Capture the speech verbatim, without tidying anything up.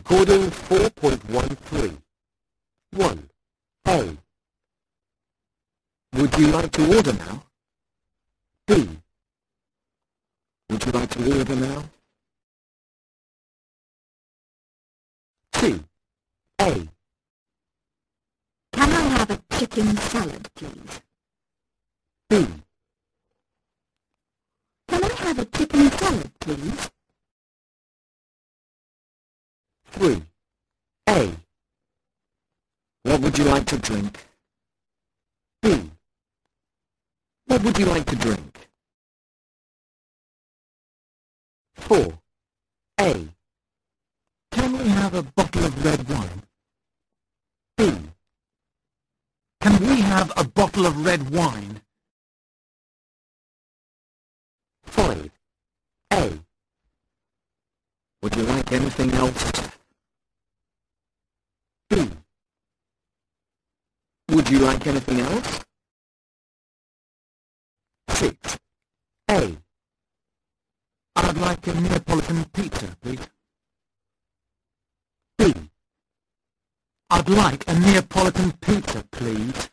Recording four point one three. one. A. Would you like to order now? B. Would you like to order now? two. A. Can I have a chicken salad, please? B. Can I have a chicken salad, please? three. A. What would you like to drink? B. What would you like to drink? four. A. Can we have a bottle of red wine? B. Can we have a bottle of red wine? five. A. Would you like anything else? B. Would you like anything else? six. A. I'd like a Neapolitan pizza, please. B. I'd like a Neapolitan pizza, please.